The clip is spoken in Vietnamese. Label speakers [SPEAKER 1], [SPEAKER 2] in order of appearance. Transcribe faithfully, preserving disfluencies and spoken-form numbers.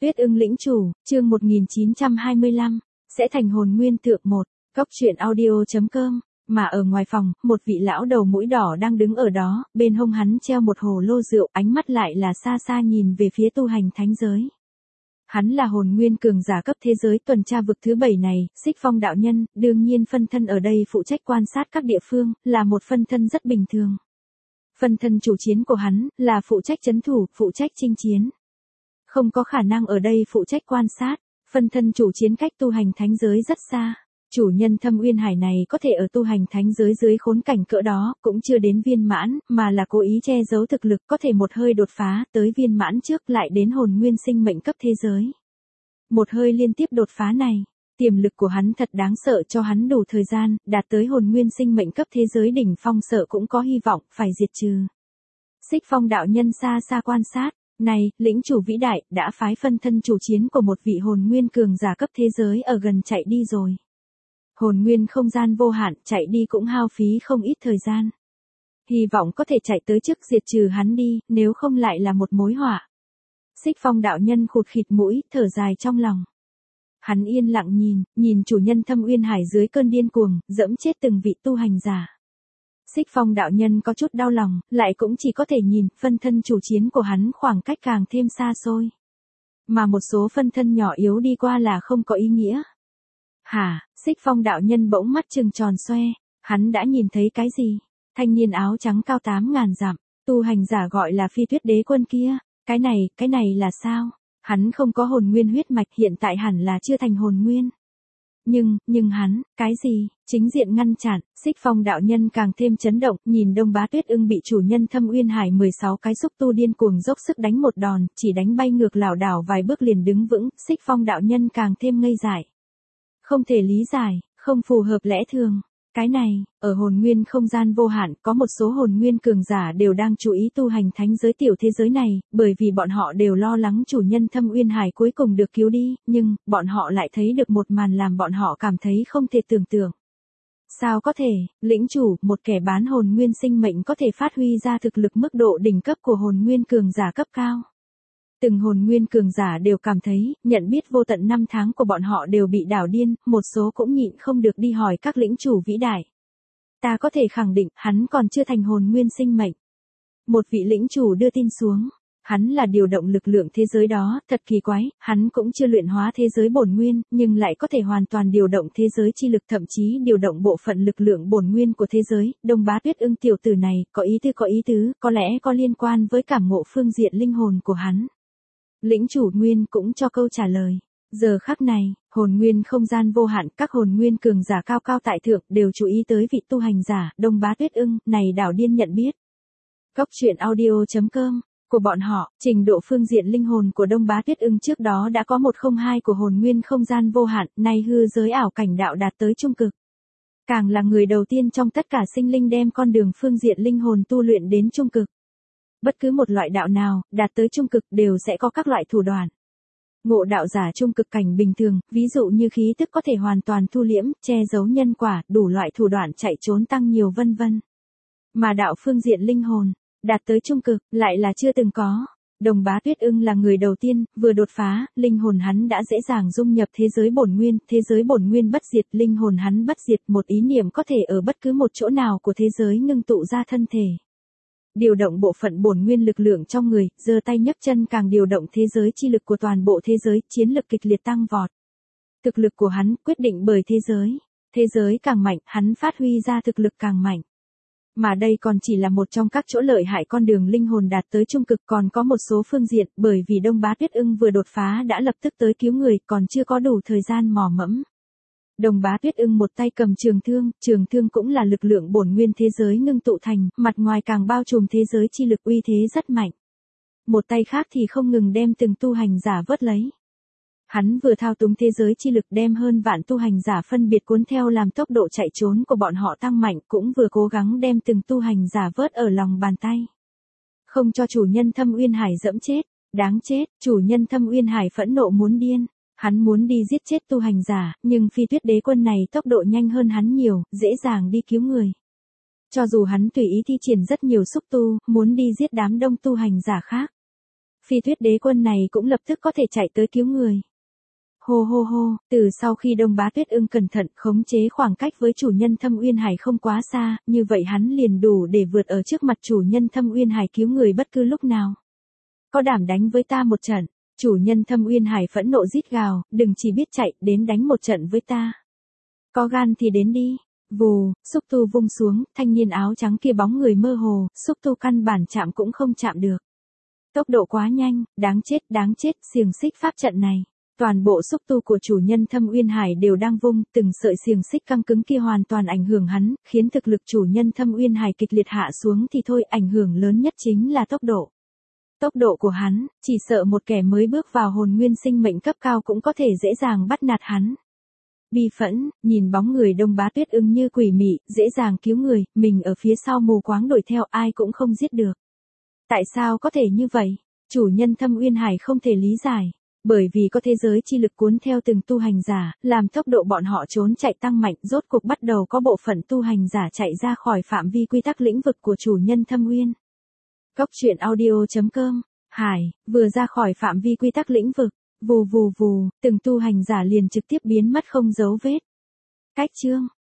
[SPEAKER 1] Tuyết ưng lĩnh chủ, chương một nghìn chín trăm hai mươi lăm, sẽ thành hồn nguyên tượng một, góc truyện audio.com, mà ở ngoài phòng, một vị lão đầu mũi đỏ đang đứng ở đó, bên hông hắn treo một hồ lô rượu, ánh mắt lại là xa xa nhìn về phía tu hành thánh giới. Hắn là hồn nguyên cường giả cấp thế giới tuần tra vực thứ bảy này, Xích Phong đạo nhân, đương nhiên phân thân ở đây phụ trách quan sát các địa phương, là một phân thân rất bình thường. Phân thân chủ chiến của hắn, là phụ trách trấn thủ, phụ trách chinh chiến. Không có khả năng ở đây phụ trách quan sát, phân thân chủ chiến cách tu hành thánh giới rất xa. Chủ nhân Thâm Uyên Hải này có thể ở tu hành thánh giới dưới khốn cảnh cỡ đó, cũng chưa đến viên mãn, mà là cố ý che giấu thực lực có thể một hơi đột phá tới viên mãn trước lại đến hồn nguyên sinh mệnh cấp thế giới. Một hơi liên tiếp đột phá này, tiềm lực của hắn thật đáng sợ, cho hắn đủ thời gian, đạt tới hồn nguyên sinh mệnh cấp thế giới đỉnh phong sợ cũng có hy vọng, phải diệt trừ. Xích Phong đạo nhân xa xa quan sát. Này, lĩnh chủ vĩ đại, đã phái phân thân chủ chiến của một vị hồn nguyên cường giả cấp thế giới ở gần chạy đi rồi. Hồn nguyên không gian vô hạn, chạy đi cũng hao phí không ít thời gian. Hy vọng có thể chạy tới trước diệt trừ hắn đi, nếu không lại là một mối họa. Xích Phong đạo nhân khụt khịt mũi, thở dài trong lòng. Hắn yên lặng nhìn, nhìn chủ nhân Thâm Uyên Hải dưới cơn điên cuồng, dẫm chết từng vị tu hành giả. Xích Phong đạo nhân có chút đau lòng, lại cũng chỉ có thể nhìn, phân thân chủ chiến của hắn khoảng cách càng thêm xa xôi. Mà một số phân thân nhỏ yếu đi qua là không có ý nghĩa. Hả, Xích Phong đạo nhân bỗng mắt trừng tròn xoe, hắn đã nhìn thấy cái gì? Thanh niên áo trắng cao tám ngàn dặm, tu hành giả gọi là Phi Tuyết Đế Quân kia, cái này, cái này là sao? Hắn không có hồn nguyên huyết mạch, hiện tại hẳn là chưa thành hồn nguyên. Nhưng, nhưng hắn, cái gì, chính diện ngăn chặn, Xích Phong đạo nhân càng thêm chấn động, nhìn Đông Bá Tuyết ưng bị chủ nhân Thâm Uyên Hải mười sáu cái xúc tu điên cuồng dốc sức đánh một đòn, chỉ đánh bay ngược lảo đảo vài bước liền đứng vững, Xích Phong đạo nhân càng thêm ngây dại. Không thể lý giải, không phù hợp lẽ thường. Cái này, ở hồn nguyên không gian vô hạn, có một số hồn nguyên cường giả đều đang chú ý tu hành thánh giới tiểu thế giới này, bởi vì bọn họ đều lo lắng chủ nhân Thâm Uyên Hải cuối cùng được cứu đi, nhưng, bọn họ lại thấy được một màn làm bọn họ cảm thấy không thể tưởng tượng. Sao có thể, lĩnh chủ, một kẻ bán hồn nguyên sinh mệnh có thể phát huy ra thực lực mức độ đỉnh cấp của hồn nguyên cường giả cấp cao. Từng hồn nguyên cường giả đều cảm thấy, nhận biết vô tận năm tháng của bọn họ đều bị đảo điên, một số cũng nhịn không được đi hỏi các lĩnh chủ vĩ đại. Ta có thể khẳng định, hắn còn chưa thành hồn nguyên sinh mệnh. Một vị lĩnh chủ đưa tin xuống, hắn là điều động lực lượng thế giới đó, thật kỳ quái, hắn cũng chưa luyện hóa thế giới bổn nguyên, nhưng lại có thể hoàn toàn điều động thế giới chi lực, thậm chí điều động bộ phận lực lượng bổn nguyên của thế giới. Đông Bá Tuyết ưng tiểu tử này, có ý tư có ý tứ, có lẽ có liên quan với cảm ngộ phương diện linh hồn của hắn. Lĩnh chủ Nguyên cũng cho câu trả lời. Giờ khắc này, hồn nguyên không gian vô hạn, các hồn nguyên cường giả cao cao tại thượng đều chú ý tới vị tu hành giả Đông Bá Tuyết ưng này đảo điên nhận biết. Góc truyện audio.com của bọn họ, trình độ phương diện linh hồn của Đông Bá Tuyết ưng trước đó đã có một không hai của hồn nguyên không gian vô hạn, nay hư giới ảo cảnh đạo đạt tới trung cực. Càng là người đầu tiên trong tất cả sinh linh đem con đường phương diện linh hồn tu luyện đến trung cực. Bất cứ một loại đạo nào, đạt tới trung cực đều sẽ có các loại thủ đoạn. Ngộ đạo giả trung cực cảnh bình thường, ví dụ như khí tức có thể hoàn toàn thu liễm, che giấu nhân quả, đủ loại thủ đoạn chạy trốn tăng nhiều vân vân. Mà đạo phương diện linh hồn, đạt tới trung cực, lại là chưa từng có. Đông Bá Tuyết ưng là người đầu tiên, vừa đột phá, linh hồn hắn đã dễ dàng dung nhập thế giới bổn nguyên, thế giới bổn nguyên bất diệt, linh hồn hắn bất diệt, một ý niệm có thể ở bất cứ một chỗ nào của thế giới ngưng tụ ra thân thể. Điều động bộ phận bổn nguyên lực lượng trong người, giơ tay nhấc chân càng điều động thế giới chi lực của toàn bộ thế giới, chiến lực kịch liệt tăng vọt. Thực lực của hắn quyết định bởi thế giới. Thế giới càng mạnh, hắn phát huy ra thực lực càng mạnh. Mà đây còn chỉ là một trong các chỗ lợi hại con đường linh hồn đạt tới trung cực, còn có một số phương diện, bởi vì Đông Bá Tuyết ưng vừa đột phá đã lập tức tới cứu người, còn chưa có đủ thời gian mò mẫm. Đông Bá Tuyết ưng một tay cầm trường thương, trường thương cũng là lực lượng bổn nguyên thế giới ngưng tụ thành, mặt ngoài càng bao trùm thế giới chi lực uy thế rất mạnh. Một tay khác thì không ngừng đem từng tu hành giả vớt lấy. Hắn vừa thao túng thế giới chi lực đem hơn vạn tu hành giả phân biệt cuốn theo làm tốc độ chạy trốn của bọn họ tăng mạnh, cũng vừa cố gắng đem từng tu hành giả vớt ở lòng bàn tay. Không cho chủ nhân Thâm Uyên Hải dẫm chết, đáng chết, chủ nhân Thâm Uyên Hải phẫn nộ muốn điên. Hắn muốn đi giết chết tu hành giả, nhưng Phi Tuyết Đế Quân này tốc độ nhanh hơn hắn nhiều, dễ dàng đi cứu người. Cho dù hắn tùy ý thi triển rất nhiều xúc tu, muốn đi giết đám đông tu hành giả khác. Phi tuyết đế quân này cũng lập tức có thể chạy tới cứu người. Hô hô hô, từ sau khi Đông Bá Tuyết Ưng cẩn thận khống chế khoảng cách với chủ nhân Thâm Uyên Hải không quá xa, như vậy hắn liền đủ để vượt ở trước mặt chủ nhân Thâm Uyên Hải cứu người bất cứ lúc nào. Có đảm đánh với ta một trận, chủ nhân Thâm Uyên Hải phẫn nộ rít gào, đừng chỉ biết chạy, đến đánh một trận với ta. Có gan thì đến đi. Vù, xúc tu vung xuống, thanh niên áo trắng kia bóng người mơ hồ, xúc tu căn bản chạm cũng không chạm được. Tốc độ quá nhanh, đáng chết, đáng chết, xiềng xích pháp trận này. Toàn bộ xúc tu của chủ nhân Thâm Uyên Hải đều đang vung, từng sợi xiềng xích căng cứng kia hoàn toàn ảnh hưởng hắn, khiến thực lực chủ nhân Thâm Uyên Hải kịch liệt hạ xuống thì thôi, ảnh hưởng lớn nhất chính là tốc độ. Tốc độ của hắn, chỉ sợ một kẻ mới bước vào hồn nguyên sinh mệnh cấp cao cũng có thể dễ dàng bắt nạt hắn. Bi phẫn, nhìn bóng người Đông Bá Tuyết Ưng như quỷ mị, dễ dàng cứu người, mình ở phía sau mù quáng đuổi theo ai cũng không giết được. Tại sao có thể như vậy? Chủ nhân Thâm Uyên Hải không thể lý giải. Bởi vì có thế giới chi lực cuốn theo từng tu hành giả, làm tốc độ bọn họ trốn chạy tăng mạnh, rốt cuộc bắt đầu có bộ phận tu hành giả chạy ra khỏi phạm vi quy tắc lĩnh vực của chủ nhân Thâm Uyên. Góc truyện audio chấm com, Hải, vừa ra khỏi phạm vi quy tắc lĩnh vực, vù vù vù, từng tu hành giả liền trực tiếp biến mất không dấu vết. Cách chương